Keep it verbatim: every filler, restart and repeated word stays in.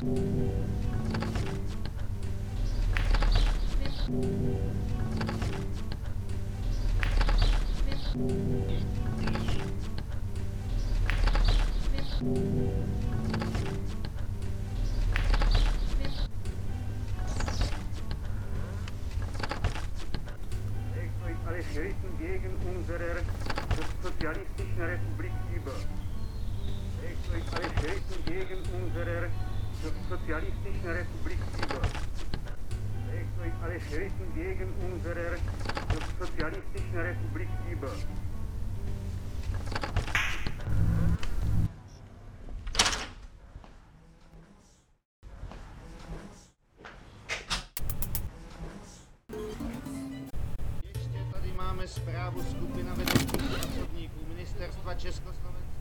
Alle Schritten gegen unsere sozialistischen Republik über. Legt euch alle Schritten gegen unsere sozialistischen Republik über. Legt euch alle Schritten gegen unsere sozialistischen Republik über. Ještě tady máme zprávu skupina vedoucích pracovníků Ministerstva Československa.